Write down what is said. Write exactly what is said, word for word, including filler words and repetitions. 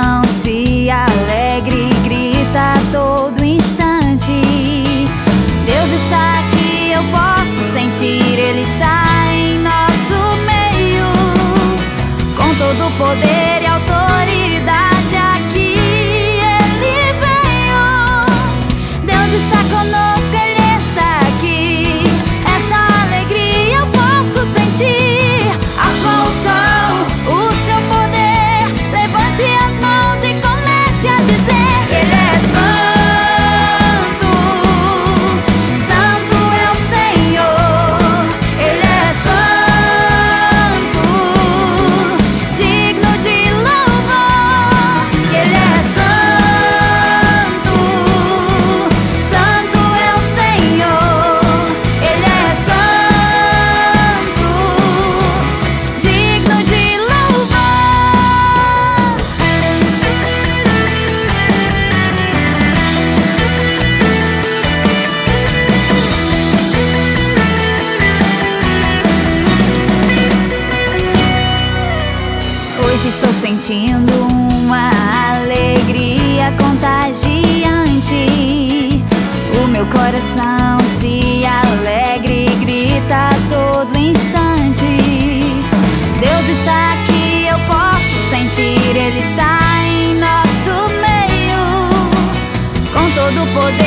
coração se alegra e grita a todo instante. Deus está aqui, eu posso sentir, Ele está em nosso meio, com todo o poder e autoridade aqui Ele veio. Deus está conosco, Ele está aqui, essa alegria eu posso sentir. A sua unção, o seu poder, levante as mãos e comece a dizer: Ele é santo, santo é o Senhor. Ele é santo, digno de louvor. Ele é santo, santo é o Senhor. Ele é santo, digno de louvor. Hoje estou sentindo uma alegria contagiante. O meu coração se alegra e grita a todo instante. Deus está aqui, eu posso sentir, Ele está em nosso meio, com todo o poder